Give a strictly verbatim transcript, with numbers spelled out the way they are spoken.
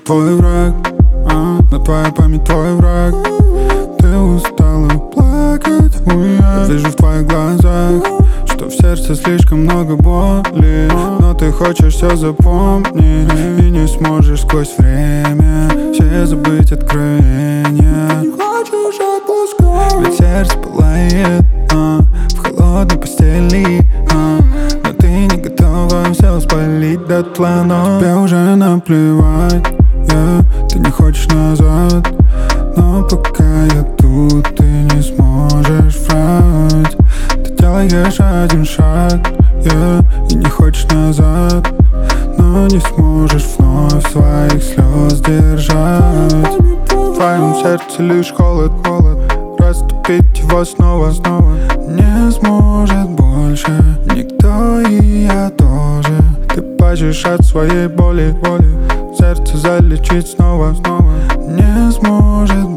твой враг, а, но твоя память твой враг. Ты устала плакать, уя. Вижу в твоих глазах, что в сердце слишком много боли, но ты хочешь все запомнить и не сможешь сквозь время все забыть откровения. Не хочешь отпускать, ведь сердце пылает, а, в холодной постели, а, но ты не готова все спалить дотла. Но тебе уже наплевать, yeah. Ты не хочешь назад, но пока я тут, ты не сможешь врать. Ты делаешь один шаг, yeah, и не хочешь назад, но не сможешь вновь своих слез держать. В твоем сердце лишь холод, холод. Растопить его снова, снова не сможет больше никто, и я тоже. Ты плачешь от своей боли, боли. Сердце залечить снова, снова не сможет